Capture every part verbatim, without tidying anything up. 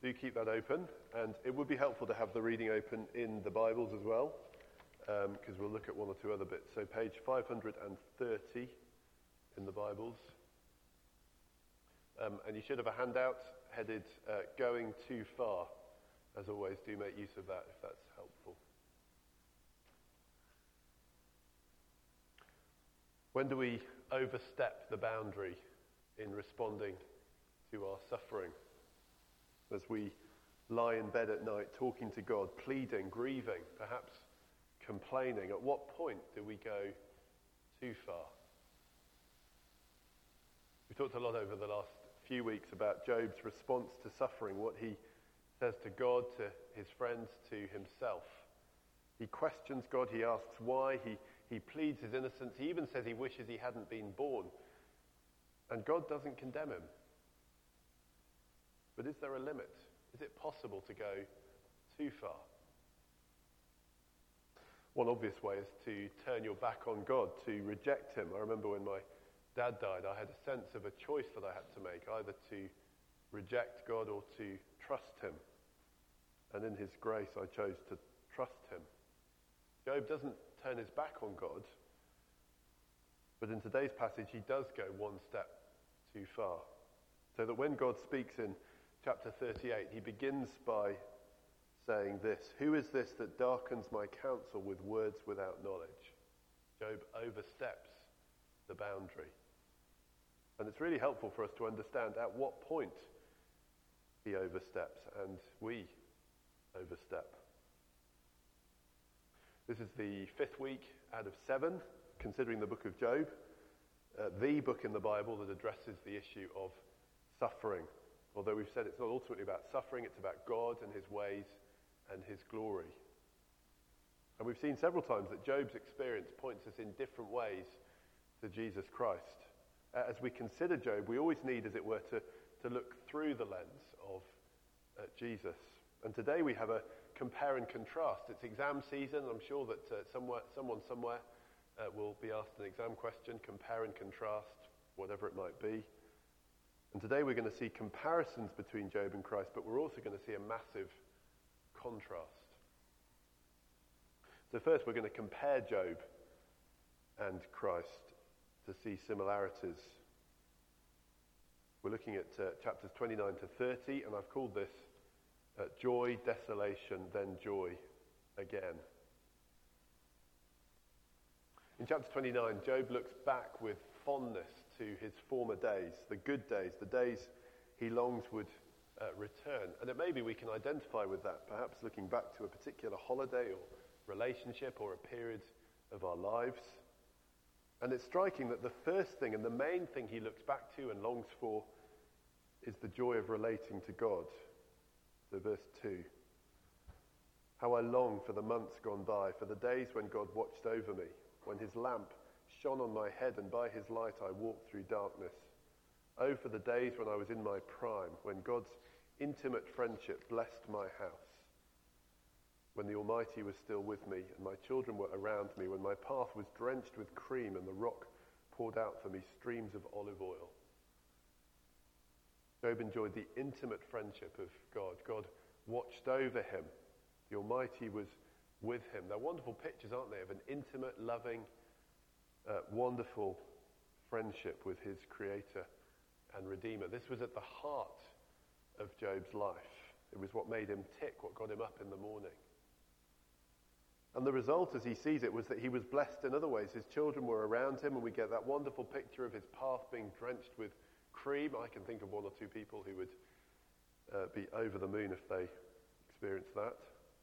do keep that open, and it would be helpful to have the reading open in the Bibles as well, because um, we'll look at one or two other bits. So page five hundred thirty in the Bibles. Um, and you should have a handout headed uh, Going Too Far. As always, do make use of that if that's helpful. When do we overstep the boundary in responding to our suffering? As we lie in bed at night talking to God, pleading, grieving, perhaps complaining, at what point do we go too far? We talked a lot over the last few weeks about Job's response to suffering, what he says to God, to his friends, to himself. He questions God, he asks why, he, he pleads his innocence, he even says he wishes he hadn't been born. And God doesn't condemn him. But is there a limit? Is it possible to go too far? One obvious way is to turn your back on God, to reject him. I remember when my dad died, I had a sense of a choice that I had to make, either to reject God or to trust him. And in his grace, I chose to trust him. Job doesn't turn his back on God, but in today's passage, he does go one step too far. So that when God speaks in chapter thirty-eight, he begins by saying this: "Who is this that darkens my counsel with words without knowledge?" Job oversteps the boundary. And it's really helpful for us to understand at what point he oversteps and we overstep. This is the fifth week out of seven, considering the book of Job, uh, the book in the Bible that addresses the issue of suffering. Although we've said it's not ultimately about suffering, it's about God and his ways and his glory. And we've seen several times that Job's experience points us in different ways to Jesus Christ. Uh, as we consider Job, we always need, as it were, to, to look through the lens of uh, Jesus. And today we have a compare and contrast. It's exam season. I'm sure that uh, somewhere, someone somewhere uh, will be asked an exam question, compare and contrast, whatever it might be. And today we're going to see comparisons between Job and Christ, but we're also going to see a massive contrast. So first we're going to compare Job and Christ to see similarities. We're looking at uh, chapters twenty-nine to thirty, and I've called this uh, Joy, Desolation, Then Joy Again. In chapter twenty-nine, Job looks back with fondness to his former days, the good days, the days he longs would uh, return. And it may be we can identify with that, perhaps looking back to a particular holiday or relationship or a period of our lives. And it's striking that the first thing and the main thing he looks back to and longs for is the joy of relating to God. So verse two. How I long for the months gone by, for the days when God watched over me, when his lamp shone on my head and by his light I walked through darkness. Oh, for the days when I was in my prime, when God's intimate friendship blessed my house, when the Almighty was still with me and my children were around me, when my path was drenched with cream and the rock poured out for me streams of olive oil. Job enjoyed the intimate friendship of God. God watched over him. The Almighty was with him. They're wonderful pictures, aren't they, of an intimate, loving, uh, wonderful friendship with his Creator and Redeemer. This was at the heart of Job's life. It was what made him tick, what got him up in the morning. And the result, as he sees it, was that he was blessed in other ways. His children were around him, and we get that wonderful picture of his path being drenched with cream. I can think of one or two people who would uh, be over the moon if they experienced that.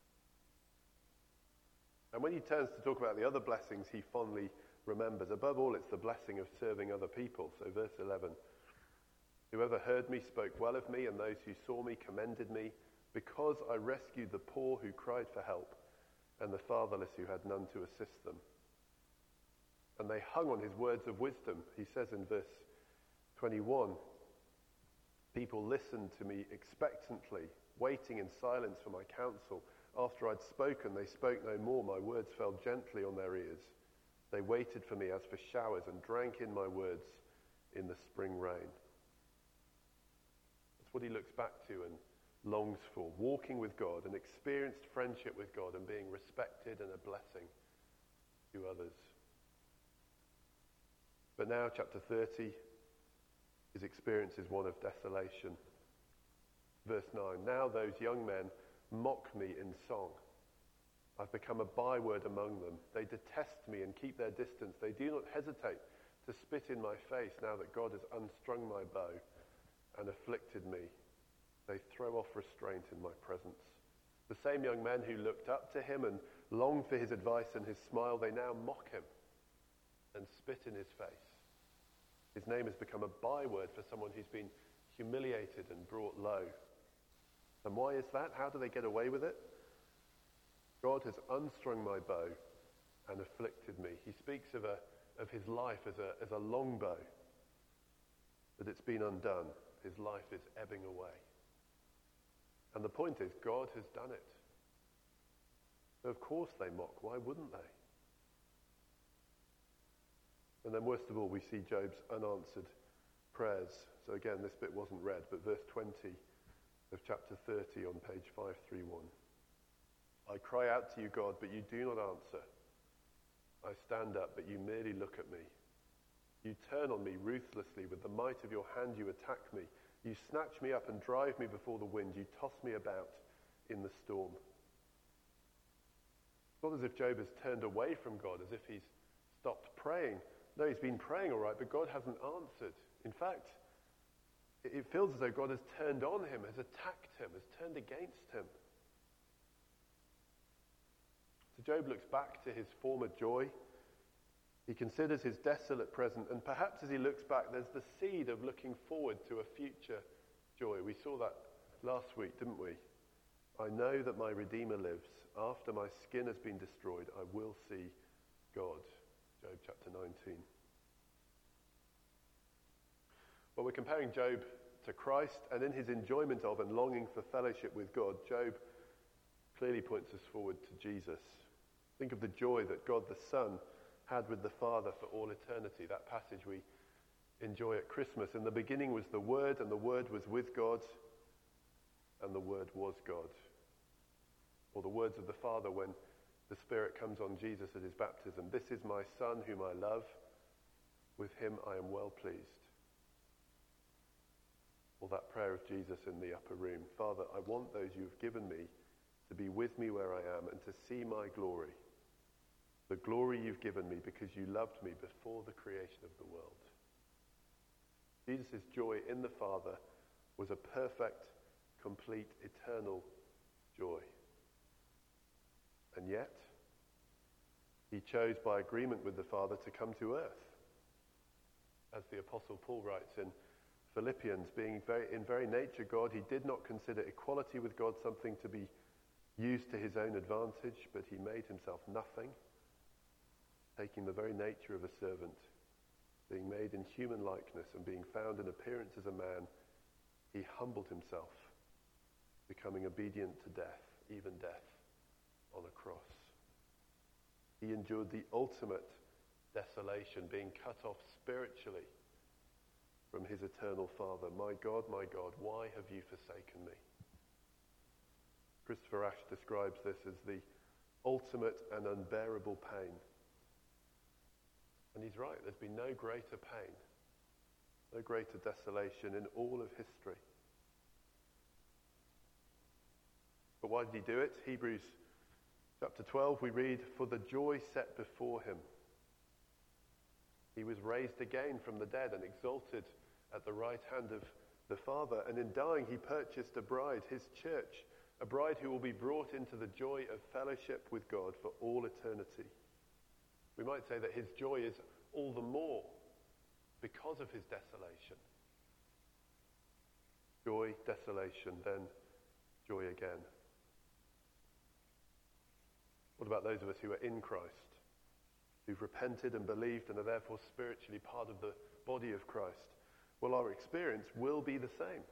And when he turns to talk about the other blessings he fondly remembers, above all, it's the blessing of serving other people. So verse eleven, whoever heard me spoke well of me, and those who saw me commended me, because I rescued the poor who cried for help, and the fatherless who had none to assist them. And they hung on his words of wisdom. He says in verse twenty-one, people listened to me expectantly, waiting in silence for my counsel. After I'd spoken, they spoke no more. My words fell gently on their ears. They waited for me as for showers and drank in my words in the spring rain. That's what he looks back to and longs for, walking with God, an experienced friendship with God, and being respected and a blessing to others. But now, chapter thirty, his experience is one of desolation. Verse nine, now those young men mock me in song. I've become a byword among them. They detest me and keep their distance. They do not hesitate to spit in my face now that God has unstrung my bow and afflicted me. They throw off restraint in my presence. The same young men who looked up to him and longed for his advice and his smile, they now mock him and spit in his face. His name has become a byword for someone who's been humiliated and brought low. And why is that? How do they get away with it? God has unstrung my bow and afflicted me. He speaks of a of his life as a as a long bow, that it's been undone. His life is ebbing away. And the point is, God has done it. So of course they mock. Why wouldn't they? And then worst of all, we see Job's unanswered prayers. So again, this bit wasn't read, but verse twenty of chapter thirty on page five thirty-one. I cry out to you, God, but you do not answer. I stand up, but you merely look at me. You turn on me ruthlessly. With the might of your hand you attack me. You snatch me up and drive me before the wind. You toss me about in the storm. It's not as if Job has turned away from God, as if he's stopped praying. No, he's been praying all right, but God hasn't answered. In fact, it feels as though God has turned on him, has attacked him, has turned against him. So Job looks back to his former joy. He considers his desolate present, and perhaps as he looks back, there's the seed of looking forward to a future joy. We saw that last week, didn't we? I know that my Redeemer lives. After my skin has been destroyed, I will see God. Job chapter nineteen. Well, we're comparing Job to Christ, and in his enjoyment of and longing for fellowship with God, Job clearly points us forward to Jesus. Think of the joy that God the Son had with the Father for all eternity. That passage we enjoy at Christmas. In the beginning was the Word, and the Word was with God, and the Word was God. Or the words of the Father when the Spirit comes on Jesus at his baptism. This is my Son whom I love. With him I am well pleased. Or that prayer of Jesus in the upper room. Father, I want those you have given me to be with me where I am and to see my glory. The glory you've given me because you loved me before the creation of the world. Jesus' joy in the Father was a perfect, complete, eternal joy. And yet, he chose by agreement with the Father to come to earth. As the Apostle Paul writes in Philippians, being very, in very nature God, he did not consider equality with God something to be used to his own advantage, but he made himself nothing, taking the very nature of a servant, being made in human likeness and being found in appearance as a man, he humbled himself, becoming obedient to death, even death on a cross. He endured the ultimate desolation, being cut off spiritually from his eternal Father. My God, my God, why have you forsaken me? Christopher Ash describes this as the ultimate and unbearable pain. And he's right, there's been no greater pain, no greater desolation in all of history. But why did he do it? Hebrews chapter twelve, we read, for the joy set before him, he was raised again from the dead and exalted at the right hand of the Father. And in dying, he purchased a bride, his church, a bride who will be brought into the joy of fellowship with God for all eternity. We might say that his joy is all the more because of his desolation. Joy, desolation, then joy again. What about those of us who are in Christ, who've repented and believed and are therefore spiritually part of the body of Christ? Well, our experience will be the same.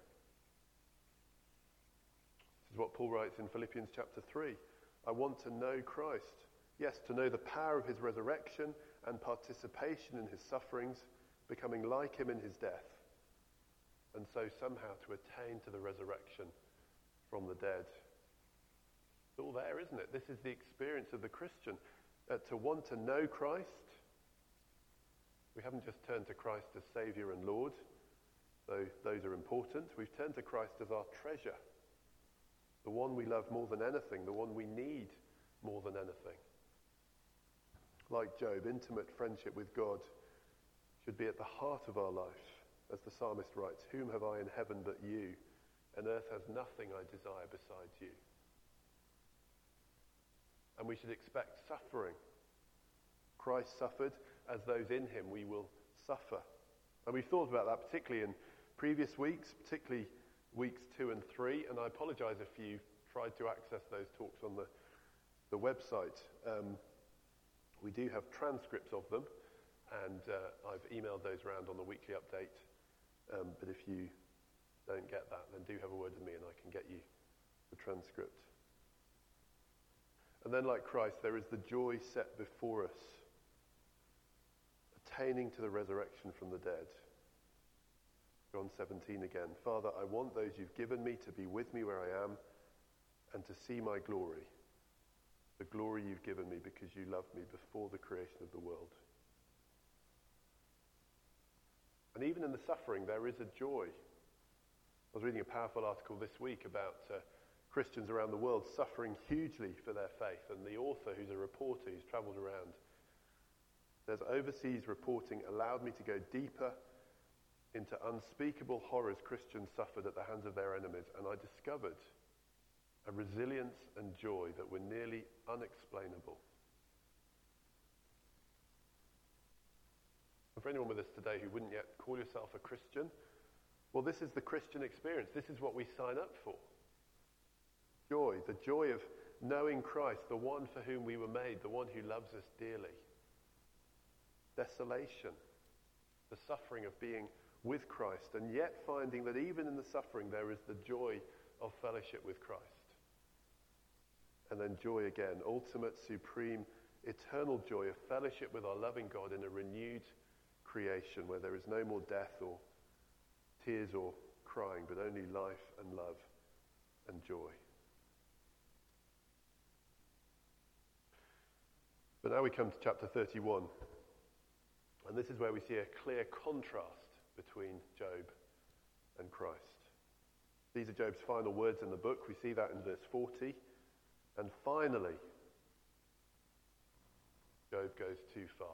This is what Paul writes in Philippians chapter three. I want to know Christ. Yes, to know the power of his resurrection and participation in his sufferings, becoming like him in his death, and so somehow to attain to the resurrection from the dead. It's all there, isn't it? This is the experience of the Christian. Uh, to want to know Christ. We haven't just turned to Christ as Saviour and Lord, though those are important. We've turned to Christ as our treasure, the one we love more than anything, the one we need more than anything. Like Job, intimate friendship with God should be at the heart of our life. As the psalmist writes, "Whom have I in heaven but you? And earth has nothing I desire besides you." And we should expect suffering. Christ suffered, as those in him we will suffer. And we've thought about that particularly in previous weeks, particularly weeks two and three. And I apologise if you tried to access those talks on the, the website. Um, we do have transcripts of them, and uh, I've emailed those around on the weekly update. Um, but if you don't get that, then do have a word with me and I can get you the transcript. And then, like Christ, there is the joy set before us, attaining to the resurrection from the dead. John seventeen again. "Father, I want those you've given me to be with me where I am and to see my glory, the glory you've given me because you loved me before the creation of the world." And even in the suffering, there is a joy. I was reading a powerful article this week about uh, Christians around the world suffering hugely for their faith, and the author, who's a reporter who's travelled around, says, "Overseas reporting allowed me to go deeper into unspeakable horrors Christians suffered at the hands of their enemies, and I discovered a resilience and joy that were nearly unexplainable." And for anyone with us today who wouldn't yet call yourself a Christian, well, this is the Christian experience. This is what we sign up for. Joy, the joy of knowing Christ, the one for whom we were made, the one who loves us dearly. Desolation, the suffering of being with Christ, and yet finding that even in the suffering there is the joy of fellowship with Christ. And then joy again, ultimate, supreme, eternal joy of fellowship with our loving God in a renewed creation where there is no more death or tears or crying, but only life and love and joy. But now we come to chapter thirty-one, and this is where we see a clear contrast between Job and Christ. These are Job's final words in the book. We see that in verse forty. And finally, Job goes too far.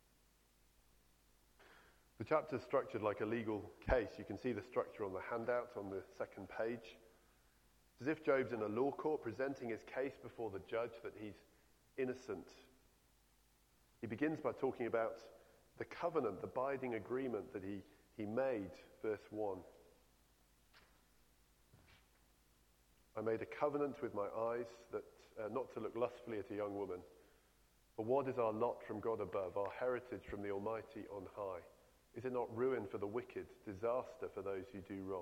The chapter is structured like a legal case. You can see the structure on the handout on the second page. It's as if Job's in a law court presenting his case before the judge that he's innocent. He begins by talking about the covenant, the binding agreement that he, he made, verse one. "I made a covenant with my eyes that uh, not to look lustfully at a young woman. For what is our lot from God above, our heritage from the Almighty on high? Is it not ruin for the wicked, disaster for those who do wrong?"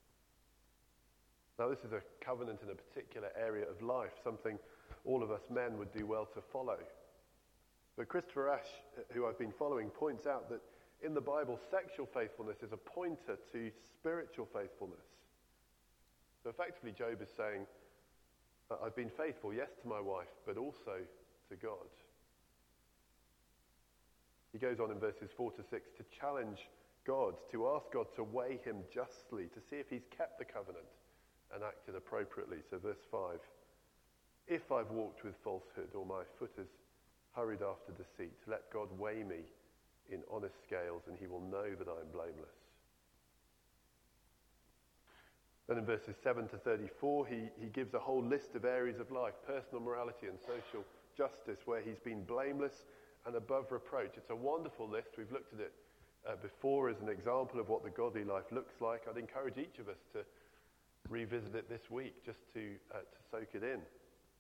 Now this is a covenant in a particular area of life, something all of us men would do well to follow. But Christopher Ash, who I've been following, points out that in the Bible, sexual faithfulness is a pointer to spiritual faithfulness. So effectively, Job is saying, I've been faithful, yes, to my wife, but also to God. He goes on in verses four to six to challenge God, to ask God to weigh him justly, to see if he's kept the covenant and acted appropriately. So verse five, "If I've walked with falsehood or my foot has hurried after deceit, let God weigh me in honest scales and he will know that I am blameless." Then in verses seven to thirty-four, he, he gives a whole list of areas of life, personal morality and social justice, where he's been blameless and above reproach. It's a wonderful list. We've looked at it uh, before as an example of what the godly life looks like. I'd encourage each of us to revisit it this week, just to, uh, to soak it in.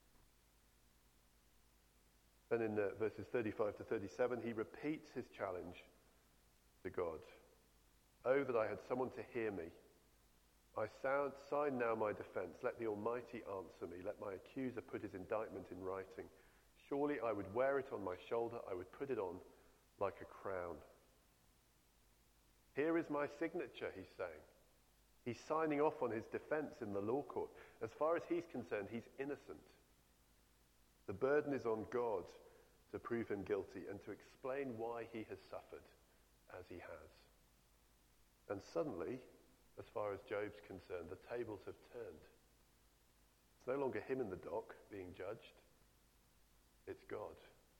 Then in uh, verses thirty-five to thirty-seven, he repeats his challenge to God. "Oh, that I had someone to hear me. I sound, sign now my defense. Let the Almighty answer me. Let my accuser put his indictment in writing. Surely I would wear it on my shoulder. I would put it on like a crown." Here is my signature, he's saying. He's signing off on his defense in the law court. As far as he's concerned, he's innocent. The burden is on God to prove him guilty and to explain why he has suffered as he has. And suddenly, as far as Job's concerned, the tables have turned. It's no longer him in the dock being judged. It's God.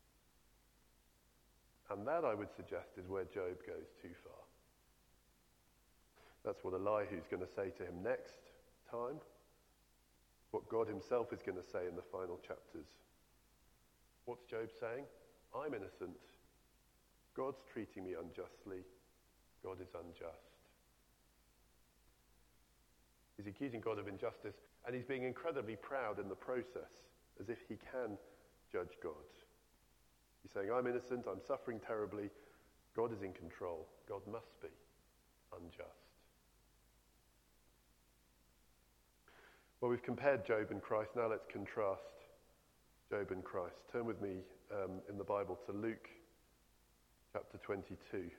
And that, I would suggest, is where Job goes too far. That's what Elihu's going to say to him next time. What God himself is going to say in the final chapters. What's Job saying? I'm innocent. God's treating me unjustly. God is unjust. He's accusing God of injustice, and he's being incredibly proud in the process, as if he can judge God. He's saying, I'm innocent, I'm suffering terribly, God is in control, God must be unjust. Well, we've compared Job and Christ, now let's contrast Job and Christ. Turn with me um, in the Bible to Luke chapter twenty-two.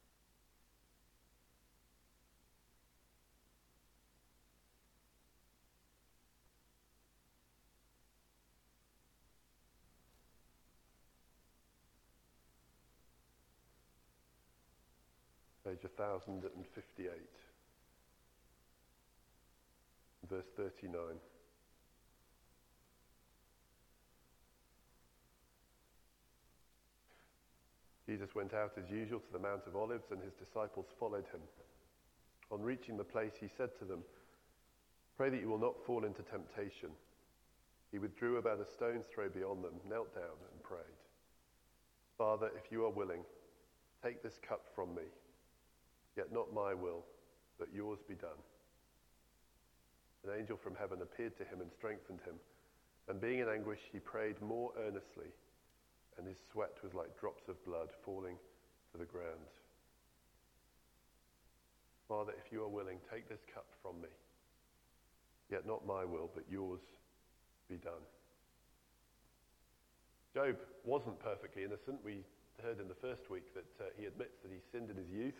Page one thousand fifty-eight, verse thirty-nine. Jesus went out as usual to the Mount of Olives, and his disciples followed him. On reaching the place, he said to them, "Pray that you will not fall into temptation." He withdrew about a stone's throw beyond them, knelt down and prayed, "Father, if you are willing, take this cup from me. Yet not my will, but yours be done." An angel from heaven appeared to him and strengthened him. And being in anguish, he prayed more earnestly, and his sweat was like drops of blood falling to the ground. "Father, if you are willing, take this cup from me. Yet not my will, but yours be done." Job wasn't perfectly innocent. We heard in the first week that uh, he admits that he sinned in his youth.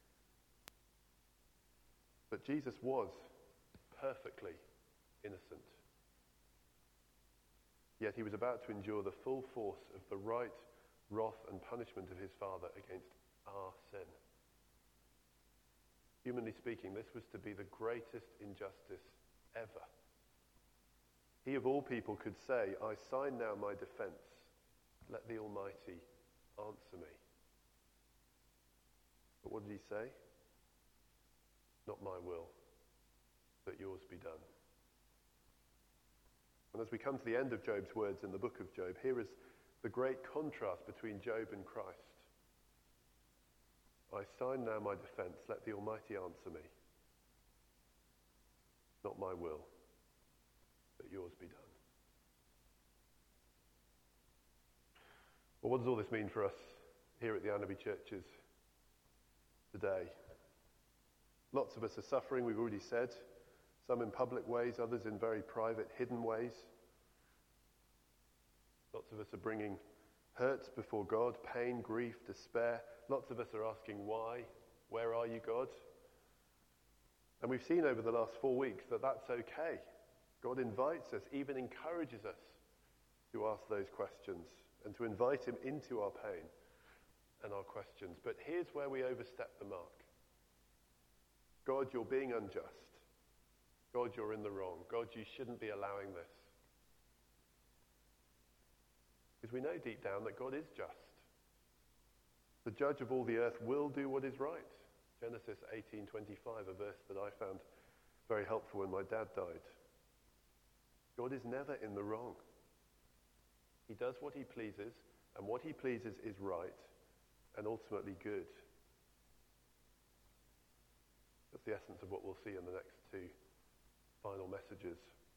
But Jesus was perfectly innocent. Yet he was about to endure the full force of the right wrath and punishment of his Father against our sin. Humanly speaking, this was to be the greatest injustice ever. He of all people could say, "I sign now my defense. Let the Almighty answer me." But what did he say? "Not my will, but yours be done." And as we come to the end of Job's words in the book of Job, here is the great contrast between Job and Christ. "I sign now my defense, let the Almighty answer me. Not my will, but yours be done." Well, what does all this mean for us here at the Annaby Churches today? Lots of us are suffering, we've already said. Some in public ways, others in very private, hidden ways. Lots of us are bringing hurts before God, pain, grief, despair. Lots of us are asking why. Where are you, God? And we've seen over the last four weeks that that's okay. God invites us, even encourages us to ask those questions and to invite him into our pain and our questions. But here's where we overstep the mark. God, you're being unjust. God, you're in the wrong. God, you shouldn't be allowing this. Because we know deep down that God is just. The judge of all the earth will do what is right. Genesis eighteen twenty-five, a verse that I found very helpful when my dad died. God is never in the wrong. He does what he pleases, and what he pleases is right and ultimately good. That's the essence of what we'll see in the next two final messages.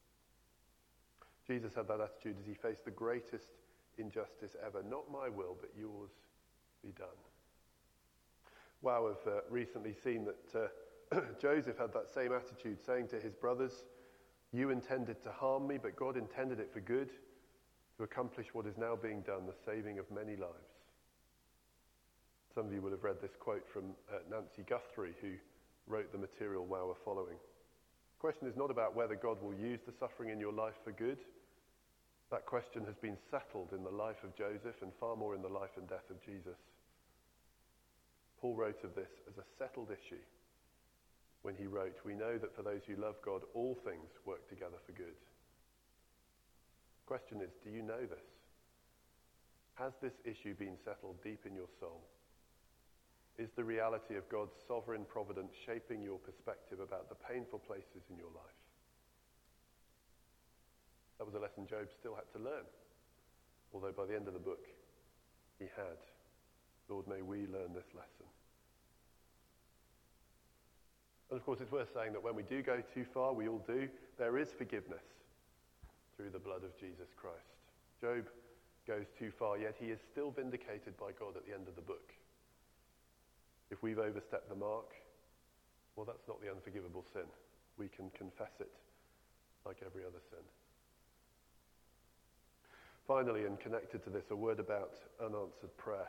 Jesus had that attitude as he faced the greatest injustice ever. Not my will, but yours be done. Wow, I've uh, recently seen that uh, Joseph had that same attitude, saying to his brothers, "You intended to harm me, but God intended it for good, to accomplish what is now being done, the saving of many lives." Some of you will have read this quote from uh, Nancy Guthrie, who wrote the material while we're following. The question is not about whether God will use the suffering in your life for good. That question has been settled in the life of Joseph and far more in the life and death of Jesus. Paul wrote of this as a settled issue when he wrote, "We know that for those who love God, all things work together for good." The question is, do you know this? Has this issue been settled deep in your soul? Is the reality of God's sovereign providence shaping your perspective about the painful places in your life? That was a lesson Job still had to learn, although by the end of the book, he had. Lord, may we learn this lesson. And of course, it's worth saying that when we do go too far, we all do, there is forgiveness through the blood of Jesus Christ. Job goes too far, yet he is still vindicated by God at the end of the book. If we've overstepped the mark, well, that's not the unforgivable sin. We can confess it like every other sin. Finally, and connected to this, a word about unanswered prayer.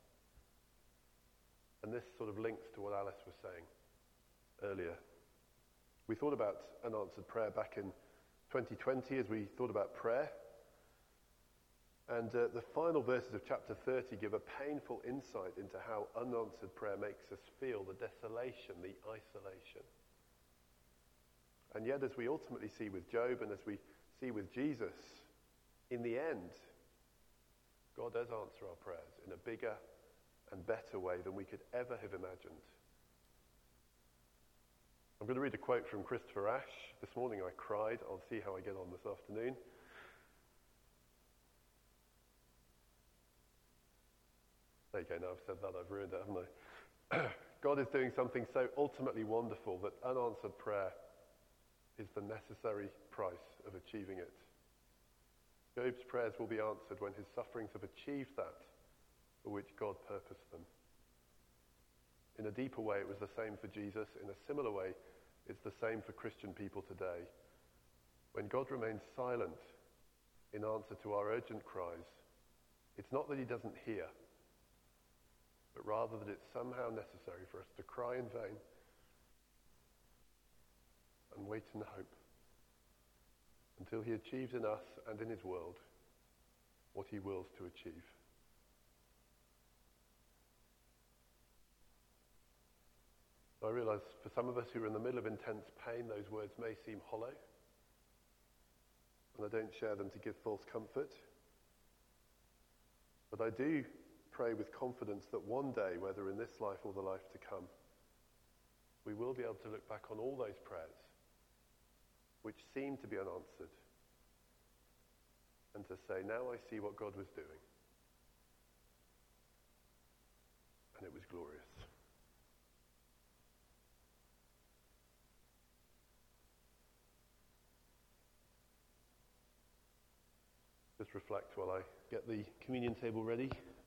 And this sort of links to what Alice was saying earlier. We thought about unanswered prayer back in twenty twenty as we thought about prayer. And uh, the final verses of chapter thirty give a painful insight into how unanswered prayer makes us feel, the desolation, the isolation. And yet, as we ultimately see with Job and as we see with Jesus, in the end, God does answer our prayers in a bigger and better way than we could ever have imagined. I'm going to read a quote from Christopher Ash. This morning I cried. I'll see how I get on this afternoon. There you go, now I've said that, I've ruined it, haven't I? God is doing something so ultimately wonderful that unanswered prayer is the necessary price of achieving it. Job's prayers will be answered when his sufferings have achieved that for which God purposed them. In a deeper way, it was the same for Jesus. In a similar way, it's the same for Christian people today. When God remains silent in answer to our urgent cries, it's not that he doesn't hear, but rather that it's somehow necessary for us to cry in vain and wait in hope until he achieves in us and in his world what he wills to achieve. I realise for some of us who are in the middle of intense pain, those words may seem hollow, and I don't share them to give false comfort. But I do pray with confidence that one day, whether in this life or the life to come, we will be able to look back on all those prayers which seemed to be unanswered and to say, now I see what God was doing. And it was glorious. Just reflect while I get the communion table ready.